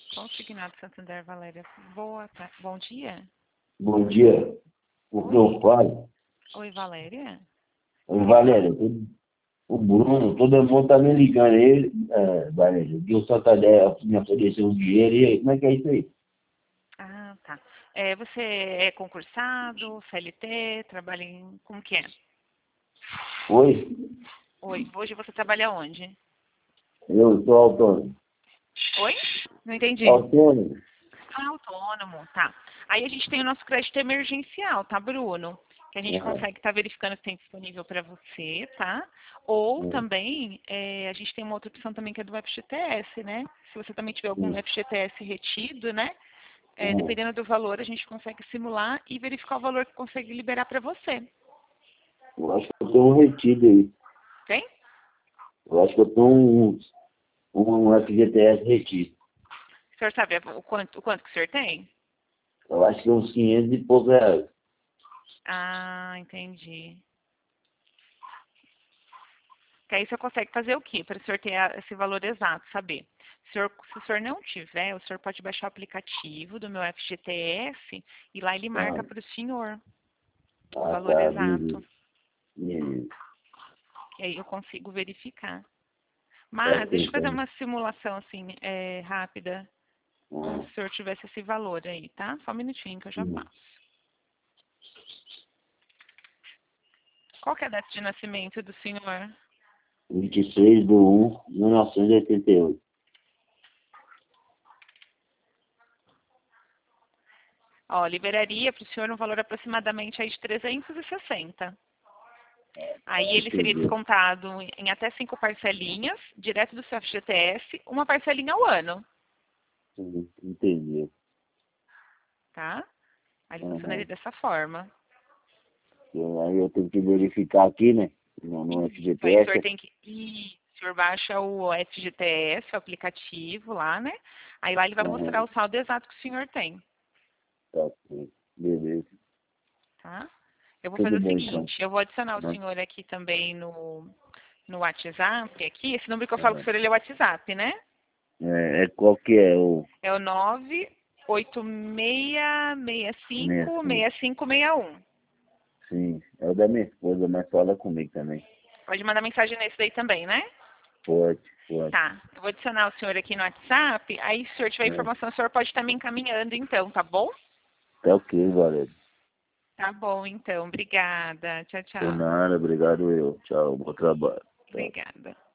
Consignado Santander, Valéria. Bom dia. Bom dia. O que eu falo? Oi, Valéria. Oi, Valéria. O Bruno, todo mundo tá me ligando aí, Valéria. Que o Santander me ofereceu um dinheiro. E aí, como é que é isso aí? Ah, tá. Você é concursado, CLT, trabalha em... Como que é? Oi? Oi, hoje você trabalha onde? Eu sou autônomo. Oi? Não entendi. Autônomo? Ah, autônomo, tá. Aí a gente tem o nosso crédito emergencial, tá, Bruno? Que a gente consegue estar verificando se tem disponível para você, tá? Ou também, a gente tem uma outra opção também que é do FGTS, né? Se você também tiver algum FGTS retido, né? Dependendo do valor, a gente consegue simular e verificar o valor que consegue liberar para você. Eu acho que eu tenho um retido aí. Tem? Eu acho que eu tenho um FGTS retido. O senhor sabe o quanto que o senhor tem? Eu acho que é uns 500 e poucos reais. Ah, entendi. Que aí você consegue fazer o quê? Para o senhor ter esse valor exato, saber. Se o senhor não tiver, o senhor pode baixar o aplicativo do meu FGTS e lá ele marca para o senhor o valor Tá, exato. beleza. Beleza. E aí eu consigo verificar. Tá Mas deixa eu fazer pensando. uma simulação assim, rápida, como se o senhor tivesse esse valor aí, tá? Só um minutinho que eu já faço. Qual que é a data de nascimento do senhor? 26/1/1988. Ó, liberaria para o senhor um valor aproximadamente aí de 360. Aí ele seria Entendeu? descontado em até 5 parcelinhas, direto do seu FGTS, uma parcelinha ao ano, Entendeu? tá? Aí ele funcionaria Aham. dessa forma. Aí eu tenho que verificar aqui, né? No Isso, aí o senhor FGTS. tem que... o senhor baixa o FGTS, o aplicativo lá, né? Aí lá ele vai mostrar Aham. o saldo exato que o senhor tem, Tá ok. Beleza. tá? Eu vou fazer Tudo o bem, então. seguinte, eu vou adicionar o Né? senhor aqui também no WhatsApp, aqui. Esse número que eu falo com o Aham. senhor, ele é o WhatsApp, né? Qual que é o É o 98665 assim? 6561. Sim, é o da minha esposa, mas fala comigo também. Pode mandar mensagem nesse daí também, né? Pode, pode. Tá. Eu vou adicionar o senhor aqui no WhatsApp. Aí, se o senhor tiver É. informação, o senhor pode estar me encaminhando, então, tá bom? Tá ok, Valério. Tá bom, então. Obrigada. Tchau, Por tchau. nada, obrigado eu. Tchau, bom trabalho. Tchau. Obrigada.